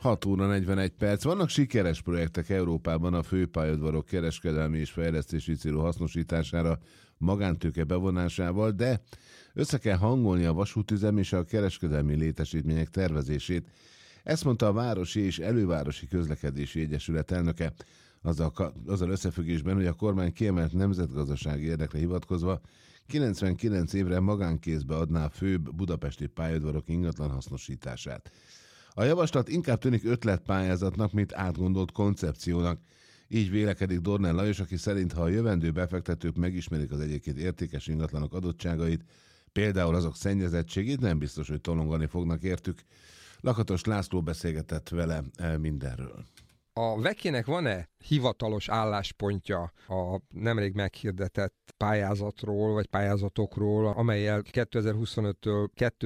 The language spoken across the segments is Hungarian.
6 óra 41 perc. Vannak sikeres projektek Európában a főpályaudvarok kereskedelmi és fejlesztési célú hasznosítására magántőke bevonásával, de össze kell hangolni a vasútüzem és a kereskedelmi létesítmények tervezését. Ezt mondta a Városi és Elővárosi Közlekedési Egyesület elnöke, azzal összefüggésben, hogy a kormány kiemelt nemzetgazdasági érdekre hivatkozva 99 évre magánkézbe adná a főbb budapesti pályaudvarok ingatlan hasznosítását. A javaslat inkább tűnik ötletpályázatnak, mint átgondolt koncepciónak. Így vélekedik Dornell Lajos, aki szerint, ha a jövendő befektetők megismerik az egyébként értékes ingatlanok adottságait, például azok szennyezettségét, nem biztos, hogy tolongani fognak értük. Lakatos László beszélgetett vele mindenről. A Vekének van-e hivatalos álláspontja a nemrég meghirdetett pályázatról, vagy pályázatokról, amellyel 2025-től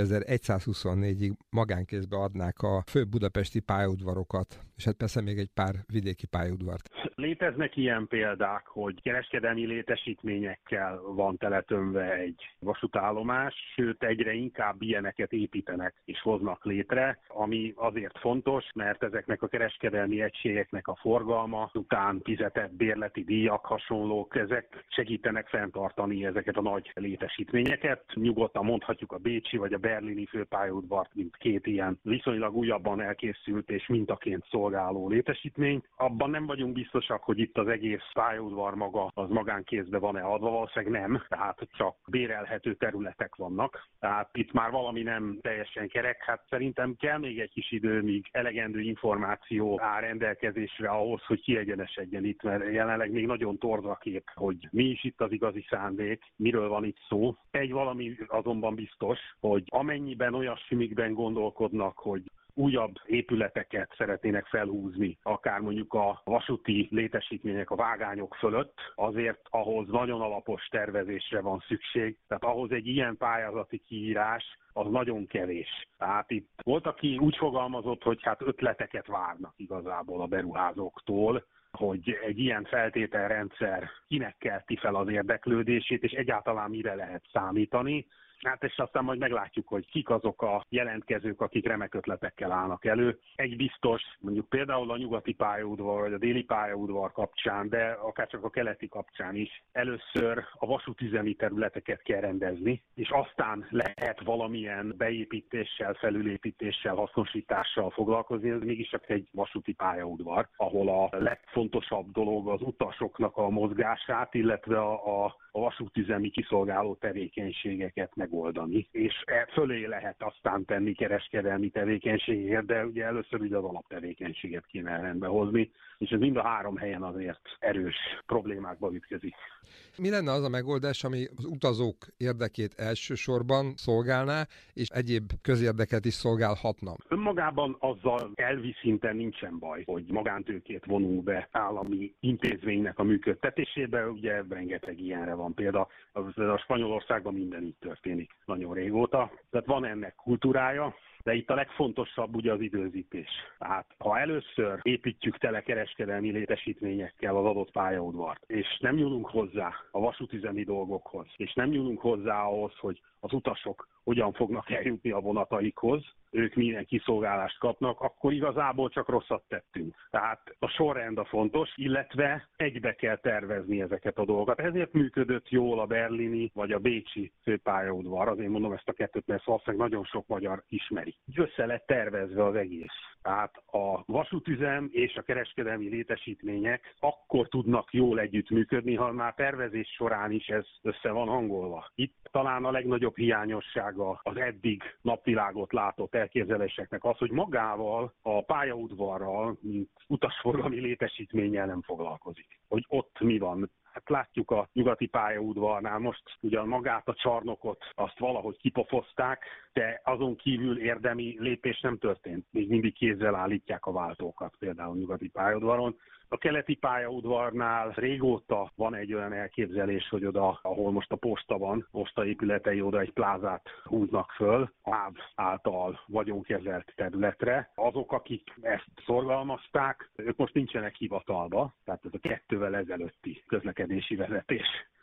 2124-ig magánkézbe adnák a főbb budapesti pályaudvarokat, és hát persze még egy pár vidéki pályaudvart? Léteznek ilyen példák, hogy kereskedelmi létesítményekkel van teletömve egy vasútállomás, sőt egyre inkább ilyeneket építenek és hoznak létre, ami azért fontos, mert ezeknek a kereskedelmi egységeknek a forgalma után fizetett bérleti díjak, hasonlók, ezek segítenek fenntartani ezeket a nagy létesítményeket. Nyugodtan mondhatjuk a bécsi vagy a berlini főpályaudvart, mint két ilyen viszonylag újabban elkészült és mintaként szolgáló létesítmény. Abban nem vagyunk biztosak, hogy itt az egész pályaudvar maga az magánkézbe van-e adva, valószínűleg nem, tehát csak bérelhető területek vannak. Tehát itt már valami nem teljesen kerek. Hát szerintem kell még egy kis idő, míg elegendő információ áll rendelkezésre ahhoz, hogy kiegyenesedjen itt, mert jelenleg még nagyon torz a kép, hogy mi is itt az igazi szándék, miről van itt szó. Egy valami azonban biztos, hogy amennyiben olyasmikben gondolkodnak, hogy újabb épületeket szeretnének felhúzni, akár mondjuk a vasúti létesítmények, a vágányok fölött, azért ahhoz nagyon alapos tervezésre van szükség. Tehát ahhoz egy ilyen pályázati kiírás az nagyon kevés. Tehát itt volt, aki úgy fogalmazott, hogy hát ötleteket várnak igazából a beruházóktól, hogy egy ilyen feltételrendszer kinek kelti fel az érdeklődését, és egyáltalán mire lehet számítani. Hát és aztán majd meglátjuk, hogy kik azok a jelentkezők, akik remek ötletekkel állnak elő. Egy biztos, mondjuk például a nyugati pályaudvar, vagy a déli pályaudvar kapcsán, de akár csak a keleti kapcsán is, először a vasútüzemi területeket kell rendezni, és aztán lehet valamilyen beépítéssel, felülépítéssel, hasznosítással foglalkozni. Ez mégiscsak egy vasúti pályaudvar, ahol a legfontosabb dolog az utasoknak a mozgását, illetve a vasútüzemi kiszolgáló tevékenységeket megoldani. És fölé lehet aztán tenni kereskedelmi tevékenységeket, de ugye először ugye az alaptevékenységet kéne rendbe hozni, és ez mind a három helyen azért erős problémákba ütközik. Mi lenne az a megoldás, ami az utazók érdekét elsősorban szolgálná, és egyéb közérdeket is szolgálhatna? Önmagában azzal elvi szinten nincsen baj, hogy magántőkét vonunk be állami intézménynek a működtetésébe, ugye rengeteg ilyenre van példa, a Spanyolországban minden így történik nagyon régóta, tehát van ennek kultúrája. De itt a legfontosabb ugye az időzítés. Tehát ha először építjük tele kereskedelmi létesítményekkel az adott pályaudvart, és nem nyúlunk hozzá a vasútüzemi dolgokhoz, és nem nyúlunk hozzá ahhoz, hogy az utasok hogyan fognak eljutni a vonataikhoz, ők milyen kiszolgálást kapnak, akkor igazából csak rosszat tettünk. Tehát a sorrend a fontos, illetve egybe kell tervezni ezeket a dolgokat. Ezért működött jól a berlini vagy a bécsi főpályaudvar. Azért mondom ezt a kettőt, mert valószínűleg nagyon sok magyar ismeri. Össze lett tervezve az egész. Tehát a vasútüzem és a kereskedelmi létesítmények akkor tudnak jól együttműködni, ha már tervezés során is ez össze van hangolva. Itt talán a legnagyobb hiányossága az eddig napvilágot látott elképzeléseknek az, hogy magával a pályaudvarral, mint utasforgalmi létesítménnyel nem foglalkozik. Hogy ott mi van. Hát látjuk a nyugati pályaudvarnál most ugyan magát a csarnokot, azt valahogy kipofozták, de azon kívül érdemi lépés nem történt. Még mindig kézzel állítják a váltókat, például a nyugati pályaudvaron. A keleti pályaudvarnál régóta van egy olyan elképzelés, hogy oda, ahol most a posta van, postaépületei, oda egy plázát húznak föl, MÁV által vagyonkezelt területre. Azok, akik ezt szorgalmazták, ők most nincsenek hivatalba, tehát ez a 2 évvel ezelőtti közlekedési vezetés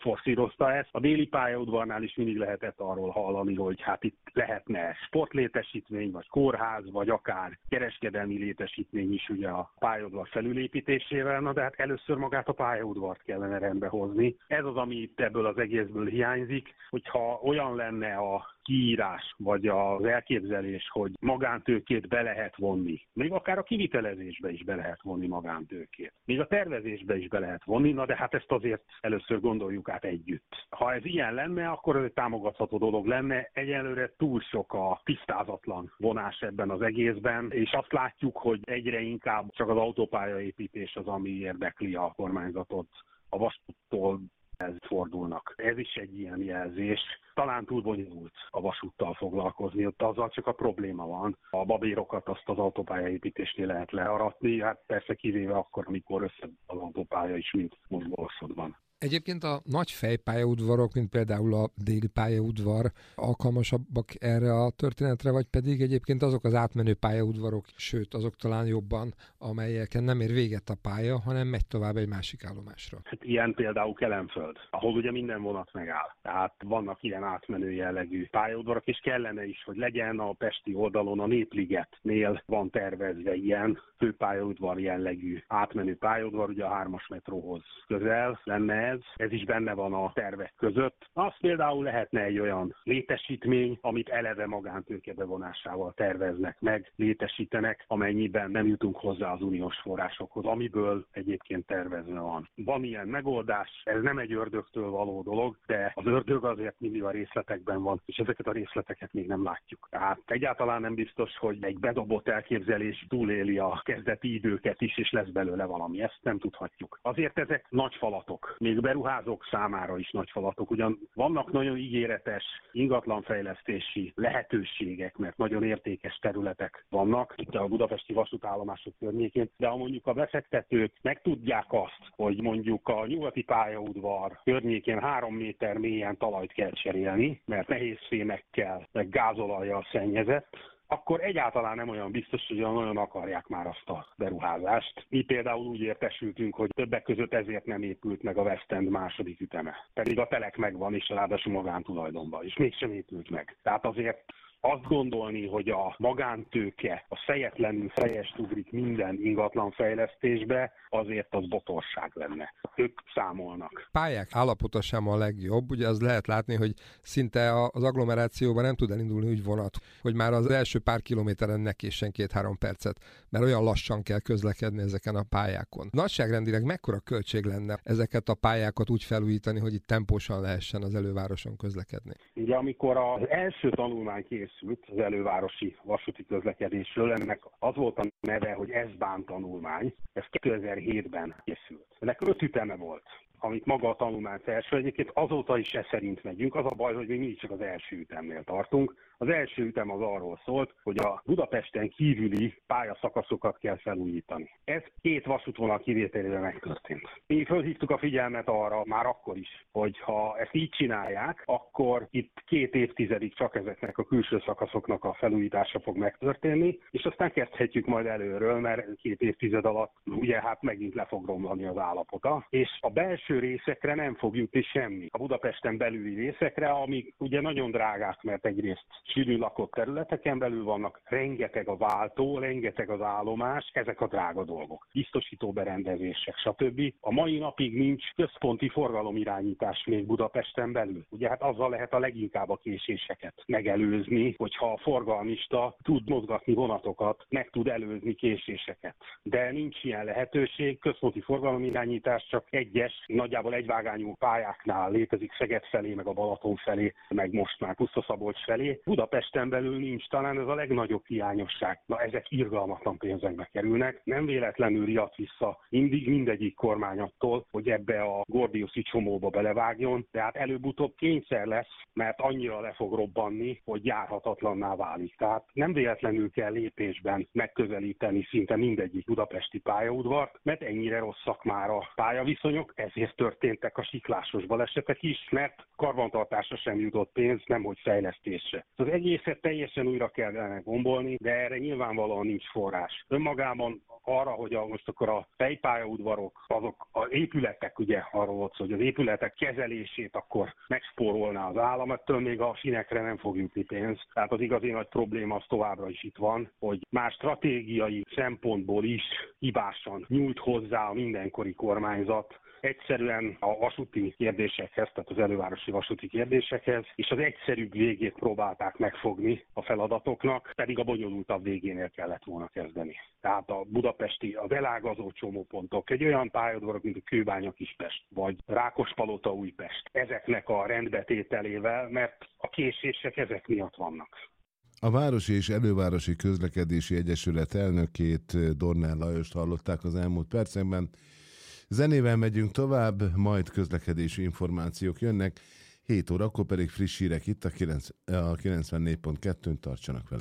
forszírozta ezt. A déli pályaudvarnál is mindig lehetett arról hallani, hogy hát itt lehetne sportlétesítmény, vagy kórház, vagy akár kereskedelmi létesítmény is ugye a pályaudvar felülépítésével, na de hát először magát a pályaudvart kellene rendbehozni. Ez az, ami itt ebből az egészből hiányzik, hogyha olyan lenne a kiírás, vagy az elképzelés, hogy magántőkét be lehet vonni. Még akár a kivitelezésbe is be lehet vonni magántőkét. Még a tervezésbe is be lehet vonni, na de hát ezt azért először gondoljuk át együtt. Ha ez ilyen lenne, akkor ez egy támogatható dolog lenne. Egyelőre túl sok a tisztázatlan vonás ebben az egészben, és azt látjuk, hogy egyre inkább csak az autópályaépítés az, ami érdekli a kormányzatot. A vasúttól fordulnak. Ez is egy ilyen jelzés. Talán túl bonyolult a vasúttal foglalkozni, ott azzal csak a probléma van. A babérokat azt az autópályaépítésnél lehet learatni, hát persze kivéve akkor, amikor össze az autópálya is, mint most Borsodban. Egyébként a nagy fejpályaudvarok, mint például a déli pályaudvar alkalmasabbak erre a történetre, vagy pedig egyébként azok az átmenő pályaudvarok, sőt azok talán jobban, amelyeken nem ér véget a pálya, hanem megy tovább egy másik állomásra. Hát ilyen például Kelenföld, ahol ugye minden vonat megáll. Tehát vannak ilyen átmenő jellegű pályaudvarok, és kellene is, hogy legyen a pesti oldalon, a Népligetnél van tervezve ilyen főpályaudvar jellegű átmenő pályaudvar, ugye a 3-as metróhoz közel lenne ez is benne van a tervek között. Az például lehetne egy olyan létesítmény, amit eleve magántőke bevonásával terveznek meg, létesítenek, amennyiben nem jutunk hozzá az uniós forrásokhoz, amiből egyébként tervezve van. Van ilyen megoldás, ez nem egy ördögtől való dolog, de az ördög azért mindig a részletekben van, és ezeket a részleteket még nem látjuk. Tehát egyáltalán nem biztos, hogy egy bedobott elképzelés túléli a kezdeti időket is, és lesz belőle valami. Ezt nem tudhatjuk. Azért ezek nagy falatok. Még beruházók számára is nagy falatok. Ugyan vannak nagyon ígéretes ingatlanfejlesztési lehetőségek, mert nagyon értékes területek vannak itt a budapesti vasútállomások környékén, de ha mondjuk a befektetők megtudják azt, hogy mondjuk a nyugati pályaudvar környékén 3 méter mélyen talajt kell cserélni, mert nehéz fémekkel, meg gázolajjal szennyezett, akkor egyáltalán nem olyan biztos, hogy nagyon akarják már azt a beruházást. Mi például úgy értesültünk, hogy többek között ezért nem épült meg a West End második üteme. Pedig a telek megvan, és ráadásul magántulajdonban, és mégsem épült meg. Tehát azért azt gondolni, hogy a magántőke a fejetlenül fejest ugrik minden ingatlanfejlesztésbe, azért az botorság lenne. Ők számolnak. Pályák állapota sem a legjobb, ugye az lehet látni, hogy szinte az agglomerációban nem tud elindulni úgy vonat, hogy már az első pár kilométeren ne késsen 2-3 percet, mert olyan lassan kell közlekedni ezeken a pályákon. Nagyságrendileg mekkora költség lenne ezeket a pályákat úgy felújítani, hogy itt tempósan lehessen az elővároson közlekedni? Ugye amikor az első tanulmány készült az elővárosi vasúti közlekedésről, ennek az volt a neve, hogy S-Bahn tanulmány, ez 2007-ben készült. Ennek 5 üteme volt, amit maga a tanulmány felső. Egyébként azóta is ez szerint megyünk. Az a baj, hogy még mindig csak az első ütemnél tartunk. Az első ütem az arról szólt, hogy a Budapesten kívüli pályaszakaszokat kell felújítani. Ez 2 vasútvonal kivételével megtörtént. Mi fölhívtuk a figyelmet arra már akkor is, hogy ha ezt így csinálják, akkor itt 2 évtizedig csak ezeknek a külső szakaszoknak a felújítása fog megtörténni, és aztán kezdhetjük majd előről, mert 2 évtized alatt ugye hát megint le fog romlani az állapota, és a belső részekre nem fog jutni semmi. A Budapesten belüli részekre, amik ugye nagyon drágák, mert egyrészt sűrűn lakott területeken belül vannak, rengeteg a váltó, rengeteg az állomás, ezek a drága dolgok. Biztosító berendezések, stb. A mai napig nincs központi forgalomirányítás még Budapesten belül. Ugye hát azzal lehet a leginkább a késéseket megelőzni, hogyha a forgalmista tud mozgatni vonatokat, meg tud előzni késéseket. De nincs ilyen lehetőség, központi forgalomirányítás csak egyes, nagyjából egyvágányú pályáknál létezik, Szeged felé, meg a Balaton felé, meg most már Puszta-Szabolcs felé. Budapesten belül nincs, talán ez a legnagyobb hiányosság. Na, ezek irgalmatlan pénzekbe kerülnek. Nem véletlenül riadt vissza mindig mindegyik kormány attól, hogy ebbe a gordiuszi csomóba belevágjon, de hát előbb-utóbb kényszer lesz, mert annyira le fog robbanni, hogy járhatatlanná válik. Tehát nem véletlenül kell lépésben megközelíteni szinte mindegyik budapesti pályaudvart, mert ennyire rosszak már a pályaviszonyok, ezért történtek a siklásos balesetek is, mert karbantartásra sem jutott pénz, nemhogy fejlesztésre. Az egészet teljesen újra kellene gombolni, de erre nyilvánvalóan nincs forrás. Önmagában arra, hogy most akkor a fejpályaudvarok, azok az épületek, ugye arról volt szó, hogy az épületek kezelését akkor megspórolná az állam, ettől még a sinekre nem fog jutni pénz. Tehát az igazi nagy probléma az továbbra is itt van, hogy már stratégiai szempontból is hibásan nyújt hozzá a mindenkori kormányzat egyszerűen a vasúti kérdésekhez, tehát az elővárosi vasúti kérdésekhez, és az egyszerűbb végét próbálták megfogni a feladatoknak, pedig a bonyolultabb végénél kellett volna kezdeni. Tehát a budapesti, az elágazó csomópontok, egy olyan pályaudvarok, mint a Kőbánya-Kispest, vagy Rákospalota-Újpest, ezeknek a rendbetételével, mert a késések ezek miatt vannak. A Városi és Elővárosi Közlekedési Egyesület elnökét, Dornán Lajost hallották az elmúlt percekben. Zenével megyünk tovább, majd közlekedési információk jönnek, 7 órakor pedig friss hírek itt a 94.2-n, tartsanak vele.